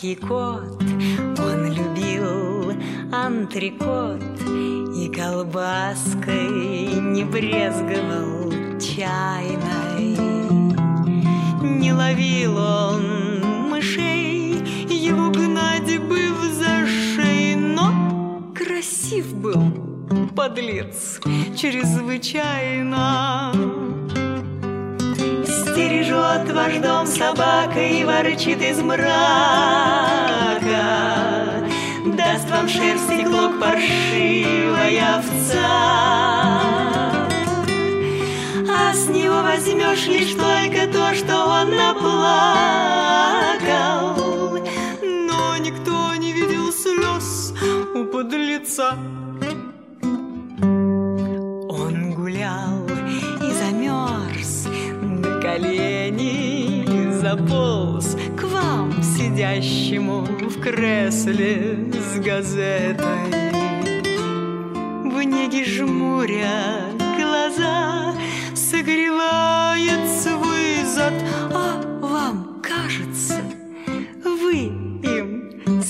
Русский кот, он любил антрикот и колбаской не брезговал чайной. Не ловил он мышей, его гнать бы в зашей, но красив был подлец чрезвычайно. Стережет ваш дом собака и ворчит из мрака, даст вам шерсть и клок паршивая овца. А с него возьмешь лишь только то, что он наплакал, но никто не видел слез у подлеца. Он гулял и замерз, на колени заполз к вам, сидящему в кресле с газетой. В неге жмуря глаза согревает свой зад, а вам кажется, вы им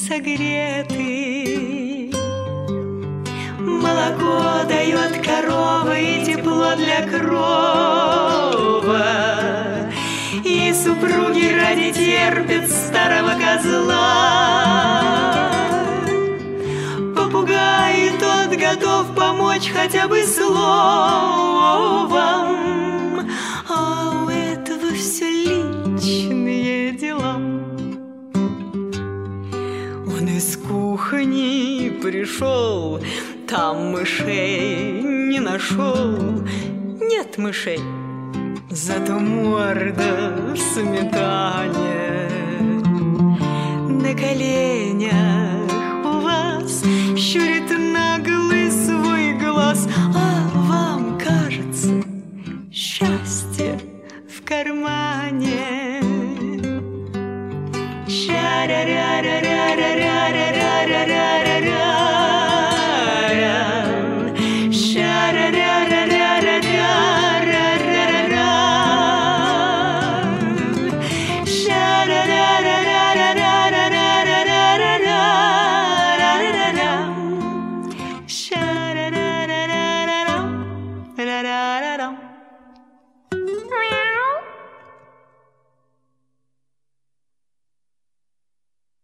согреты. Молоко дает корова и тепло для крова, и супруги ради терпят старого козла. Попугай тот готов помочь хотя бы словом, а у этого все личные дела. Он из кухни пришел, там мышей не нашел. Нет мышей, зато морда в сметане. На коленях у вас щурит наглый свой глаз, а вам кажется счастье в кармане. Ша-ра-ра-ра-ра-ра-ра-ра-ра.